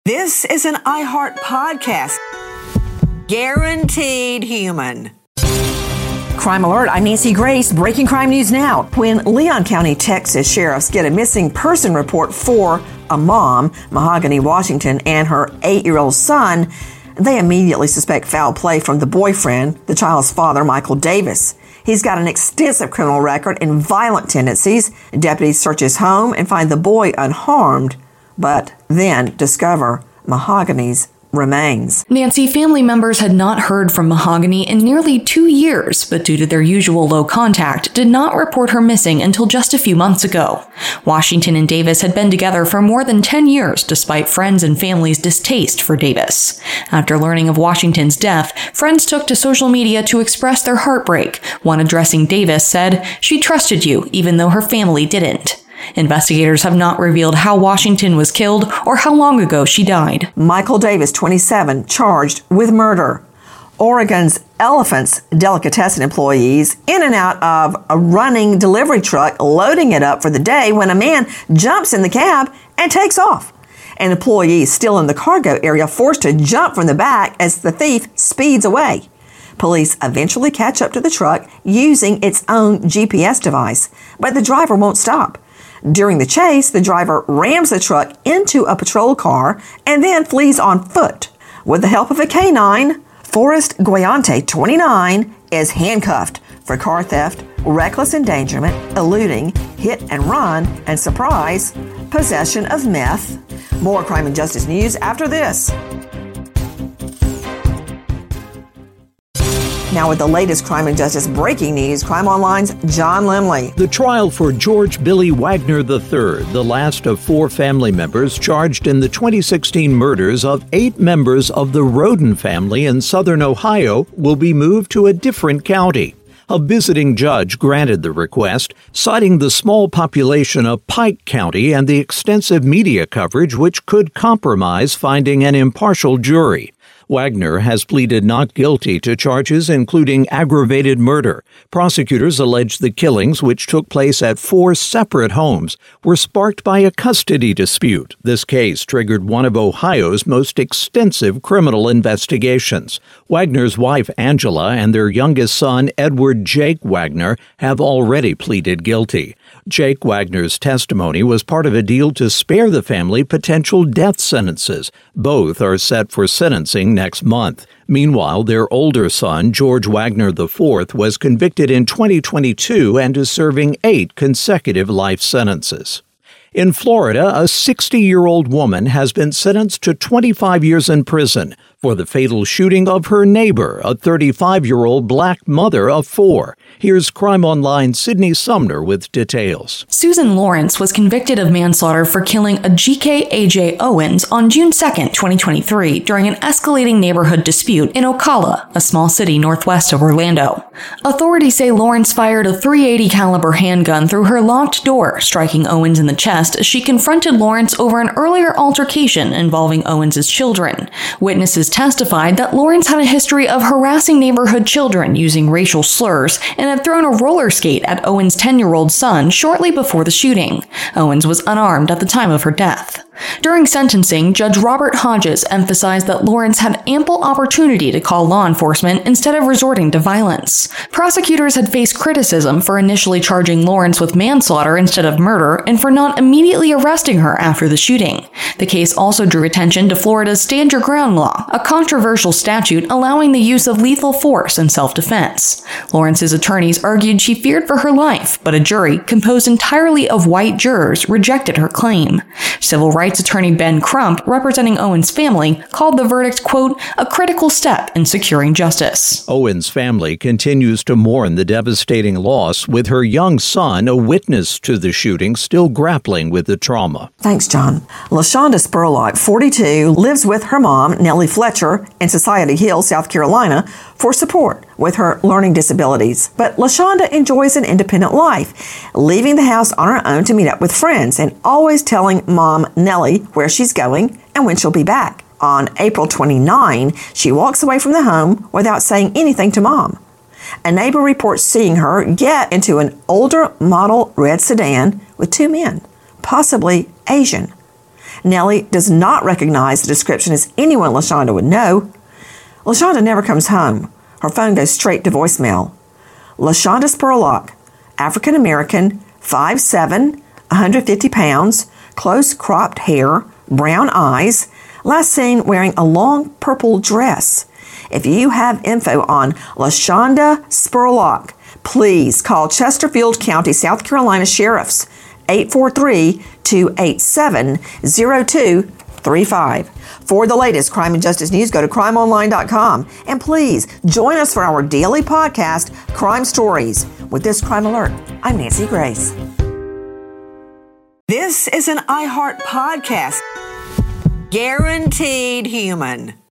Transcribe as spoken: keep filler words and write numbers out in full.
This is an iHeart podcast. Guaranteed human. Crime Alert, I'm Nancy Grace. Breaking crime news now. When Leon County, Texas sheriffs get a missing person report for a mom, Mahogany Washington, and her eight-year-old son, they immediately suspect foul play from the boyfriend, the child's father, Michael Davis. He's got an extensive criminal record and violent tendencies. Deputies search his home and find the boy unharmed, but then discover Mahogany's remains. Nancy, family members had not heard from Mahogany in nearly two years, but due to their usual low contact, did not report her missing until just a few months ago. Washington and Davis had been together for more than ten years, despite friends and family's distaste for Davis. After learning of Washington's death, friends took to social media to express their heartbreak. One addressing Davis said, "She trusted you, even though her family didn't." Investigators have not revealed how Washington was killed or how long ago she died. Michael Davis, twenty-seven, charged with murder. Oregon's Elephants delicatessen employees in and out of a running delivery truck, loading it up for the day when a man jumps in the cab and takes off. An employee still in the cargo area forced to jump from the back as the thief speeds away. Police eventually catch up to the truck using its own G P S device, but the driver won't stop. During the chase, the driver rams the truck into a patrol car and then flees on foot. With the help of a canine, Forrest Guayante, twenty-nine, is handcuffed for car theft, reckless endangerment, eluding, hit and run, and surprise, possession of meth. More crime and justice news after this. Now with the latest crime and justice breaking news, Crime Online's John Lemley. The trial for George Billy Wagner the third, the last of four family members charged in the twenty sixteen murders of eight members of the Roden family in southern Ohio, will be moved to a different county. A visiting judge granted the request, citing the small population of Pike County and the extensive media coverage which could compromise finding an impartial jury. Wagner has pleaded not guilty to charges including aggravated murder. Prosecutors allege the killings, which took place at four separate homes, were sparked by a custody dispute. This case triggered one of Ohio's most extensive criminal investigations. Wagner's wife, Angela, and their youngest son, Edward Jake Wagner, have already pleaded guilty. Jake Wagner's testimony was part of a deal to spare the family potential death sentences. Both are set for sentencing next month. Meanwhile, their older son, George Wagner the fourth, was convicted in twenty twenty-two and is serving eight consecutive life sentences. In Florida, a sixty-year-old woman has been sentenced to twenty-five years in prison for the fatal shooting of her neighbor, a thirty-five-year-old black mother of four. Here's Crime Online's Sydney Sumner with details. Susan Lawrence was convicted of manslaughter for killing a G K A J Owens on June second, twenty twenty-three, during an escalating neighborhood dispute in Ocala, a small city northwest of Orlando. Authorities say Lawrence fired a three eighty caliber handgun through her locked door, striking Owens in the chest as she confronted Lawrence over an earlier altercation involving Owens' children. Witnesses testified that Lawrence had a history of harassing neighborhood children using racial slurs and had thrown a roller skate at Owens' ten-year-old son shortly before the shooting. Owens was unarmed at the time of her death. During sentencing, Judge Robert Hodges emphasized that Lawrence had ample opportunity to call law enforcement instead of resorting to violence. Prosecutors had faced criticism for initially charging Lawrence with manslaughter instead of murder and for not immediately arresting her after the shooting. The case also drew attention to Florida's Stand Your Ground law, a controversial statute allowing the use of lethal force in self-defense. Lawrence's attorneys argued she feared for her life, but a jury, composed entirely of white jurors, rejected her claim. Civil rights attorney Ben Crump, representing Owens' family, called the verdict, quote, a critical step in securing justice. Owens' family continues to mourn the devastating loss, with her young son, a witness to the shooting, still grappling with the trauma. Thanks, John. LaShonda Spurlock, forty-two, lives with her mom, Nellie Fletcher, in Society Hill, South Carolina, for support with her learning disabilities. But LaShonda enjoys an independent life, leaving the house on her own to meet up with friends and always telling mom, Nellie, where she's going and when she'll be back. On April twenty-ninth, she walks away from the home without saying anything to mom. A neighbor reports seeing her get into an older model red sedan with two men, possibly Asian. Nellie does not recognize the description as anyone LaShonda would know. LaShonda never comes home. Her phone goes straight to voicemail. LaShonda Spurlock, African American, five seven, one hundred fifty pounds, close cropped hair, brown eyes, last seen wearing a long purple dress. If you have info on LaShonda Spurlock, please call Chesterfield County, South Carolina Sheriff's eight four three, two eight seven, zero two three five. For the latest crime and justice news, go to crime online dot com. And please join us for our daily podcast, Crime Stories. With this crime alert, I'm Nancy Grace. This is an iHeart podcast. Guaranteed human.